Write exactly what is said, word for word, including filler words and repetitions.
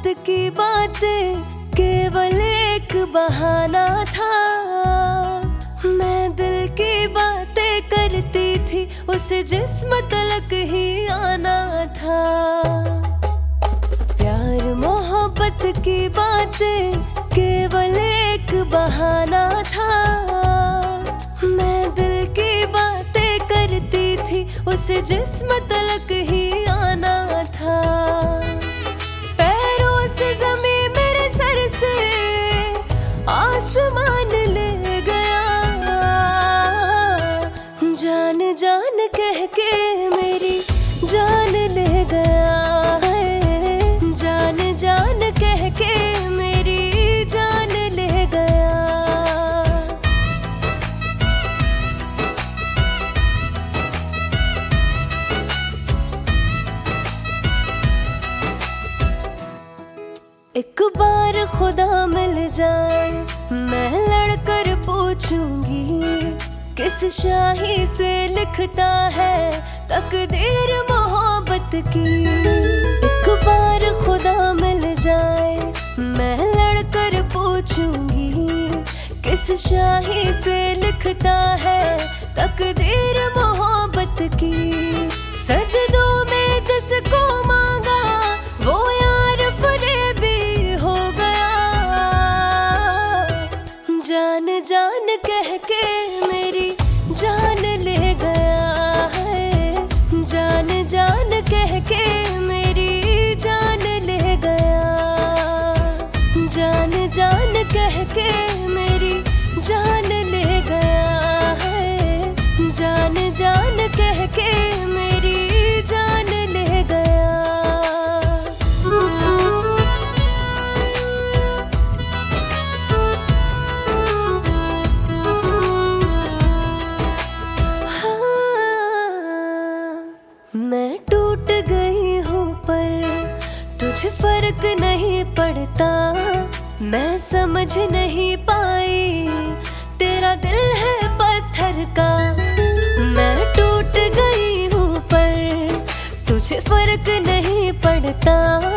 की बातें केवल एक बहाना था। मैं दिल की बातें करती थी, उसे जिस्म तलक ही आना था। प्यार मोहब्बत की बातें केवल एक बहाना था। मैं दिल की बातें करती थी, उसे जिस्म तलक ही आना था। पैरों से ज़मीं मेरे सर से आसमान ले गया। जान जान कह के मेरी जान ले गया है। जान जान कह के मेरी जान ले गया। एक बार खुदा मिल जाए, मैं लड़कर पूछूंगी, किस शाही से लिखता है तकदीर मोहब्बत की। एक बार खुदा मिल जाए, मैं लड़कर पूछूंगी, किस शाही से लिखता है तकदीर मोहब्बत की। सजदों में जिसको मांगा वो यार फरेबी हो गया। जान जान कह के मेरी जान ले गया है। जान जान कह के मेरी जान ले गया। जान जान कह के मेरी जान ले गया है। जान जान कह के मेरी जान ले गया। मैं टूट गई हूँ पर तुझे फर्क नहीं पड़ता। मैं समझ नहीं पाई तेरा दिल है पत्थर का। मैं टूट गई हूँ पर तुझे फर्क नहीं पड़ता।